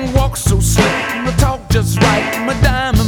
walk so slick, my talk just right, my diamond